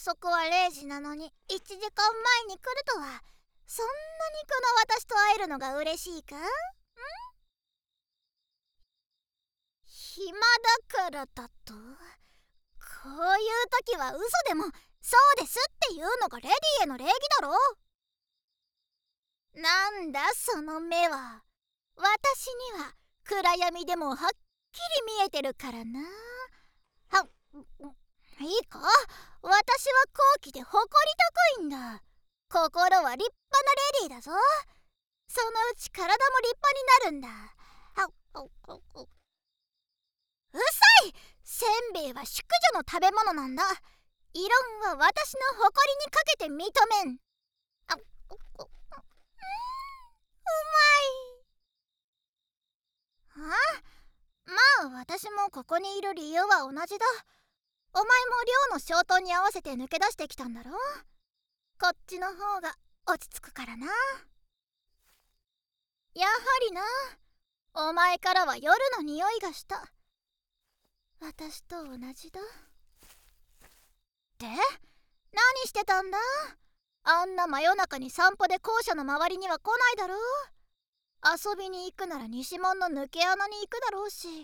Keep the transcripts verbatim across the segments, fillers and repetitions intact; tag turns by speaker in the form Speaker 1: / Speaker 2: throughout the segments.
Speaker 1: 束はれいじなのにいちじかんまえに来るとは、そんなにこの私と会えるのが嬉しいか？ん？暇だからだと？こういう時は嘘でもそうですっていうのがレディへの礼儀だろ。なんだその目は。私には暗闇でもはっきり見えてるからな。は、いいか、私は高貴で誇り高いんだ。心は立派なレディーだぞ。そのうち体も立派になるんだ。うるさい！せんべいは淑女の食べ物なんだ。異論は私の誇りにかけて認めん。あ、う、う、うまい。あ？まあ私もここにいる理由は同じだ。お前も寮の消灯に合わせて抜け出してきたんだろ。こっちの方が落ち着くからな。やはりな。お前からは夜の匂いがした。私と同じだ。で、何してたんだ？あんな真夜中に散歩で校舎の周りには来ないだろう。遊びに行くなら西門の抜け穴に行くだろうし。ん？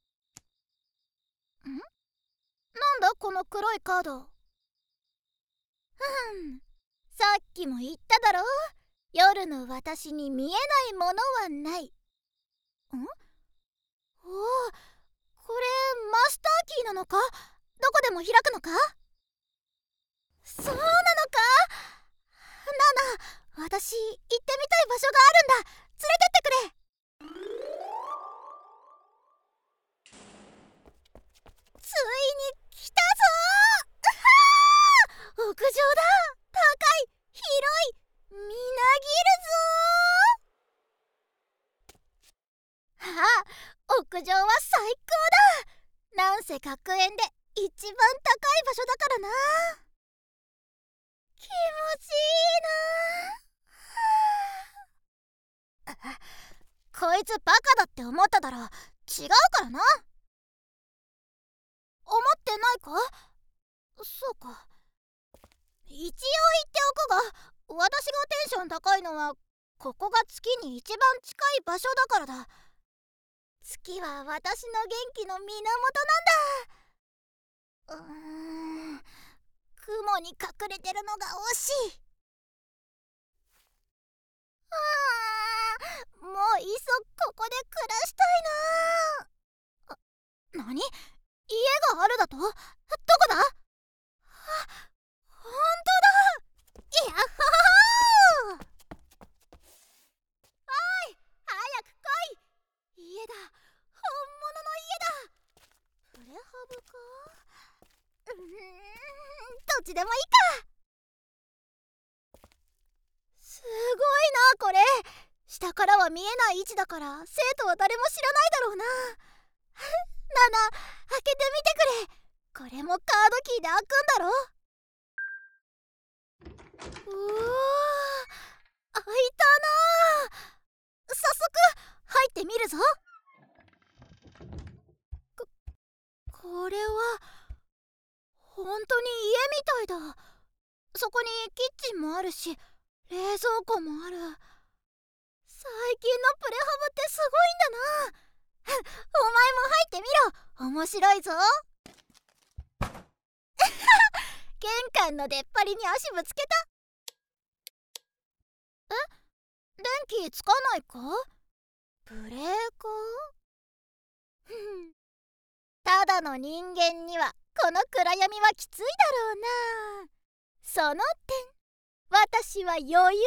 Speaker 1: なんだこの黒いカード。ふん、さっきも言っただろう。夜の私に見えないものはない。ん？おお、これマスターキーなのか？どこでも開くのか？そうなのか？ナナ、私行ってみたい場所があるんだ。連れてってくれ。ついに来たぞー。うはー、屋上だ。高い、広い、みなぎるぞー。ああ、屋上は最高だ。なんせ学園で一番高い場所だからな。気持ちいいな。こいつバカだって思っただろ。違うからな。思ってないか？そうか。一応言っておくが、私がテンション高いのはここが月に一番近い場所だからだ。月は私の元気の源なんだ。うーん、雲に隠れてるのが惜しい。あー、もういっそここで暮らしたいな。あ、なに？家があるだと？どこだ？あ、ほんとだ。やっほー。おい、早く来い。家だ。本物の家だ。プレハブか？うーん、どっちでもいいか。すごいなこれ。下からは見えない位置だから生徒は誰も知らないだろうな。ナナ、開けてみてくれ。これもカードキーで開くんだろ。うおー、開いたな。早速入ってみるぞ。こ、これは本当に家みたいだ。そこにキッチンもあるし冷蔵庫もある。最近のプレハブってすごいんだな。お前も入ってみろ。面白いぞ。玄関の出っ張りに足ぶつけた。え？電気つかないか？ブレーカー？ただの人間にはこの暗闇はきついだろうな。その点私は余裕だがな。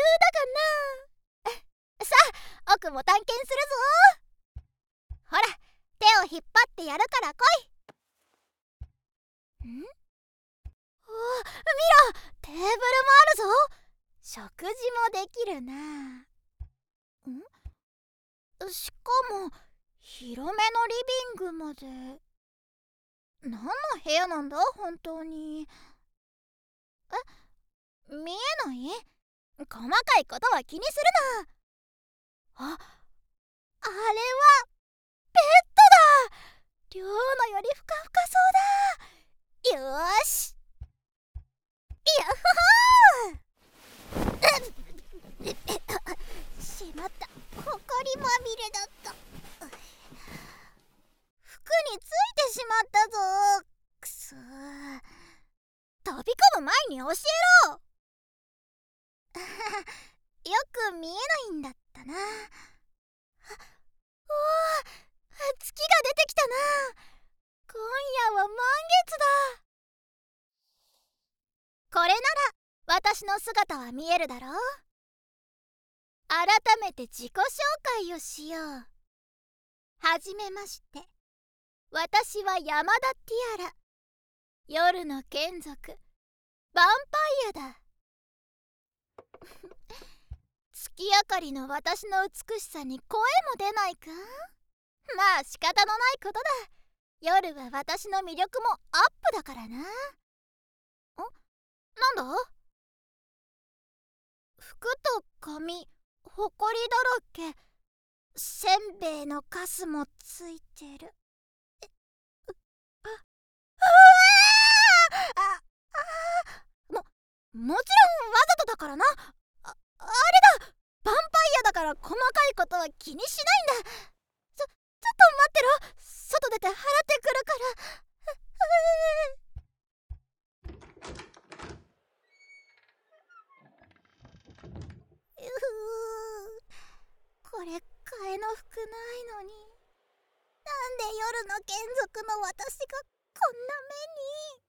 Speaker 1: さあ、奥も探検するぞ。ほら、手を引っ張ってやるから来い。ん？お、見ろ、テーブルもあるぞ。食事もできるな。ん？しかも広めのリビングまで。何の部屋なんだ本当に。え？見えない？細かいことは気にするな。あ、あれはベッドだ。寮のよりふかふかそうだ。よーし。 まったぞ。くそー。飛び込む前に教えろ。よく見えないんだったな。おお、月が出てきたな。今夜は満月だ。これなら私の姿は見えるだろう。改めて自己紹介をしよう。はじめまして、私は山田ティアラ、夜の眷属、ヴァンパイアだ。月明かりの私の美しさに声も出ないか？まあ仕方のないことだ。夜は私の魅力もアップだからな。ん？なんだ？服と髪、ほこりだらけ。せんべいのカスもついてる。えうああああも、もちろんわざとだからな。あ、あれだ、ヴァンパイアだから細かいことは気にしないんだ。ちょ、ちょっと待ってろ。外出て払ってくるから。うふこれ替えの服ないのに、なんで夜の眷属の私がこんな目に。